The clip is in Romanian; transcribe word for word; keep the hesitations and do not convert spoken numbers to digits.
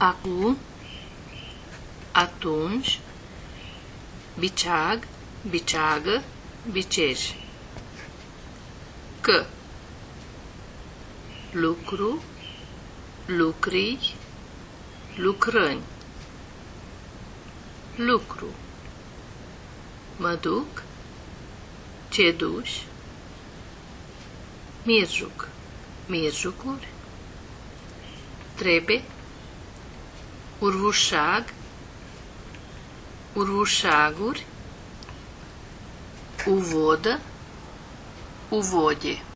acum, atunci, biceag, biceagă, bicej. Că, lucru, lucrii, lucrăni. Lucru. Mă duc, ce duci, mirjuc, mirjucuri, trebuie, urvușag, urvușaguri, uvodă, uvode.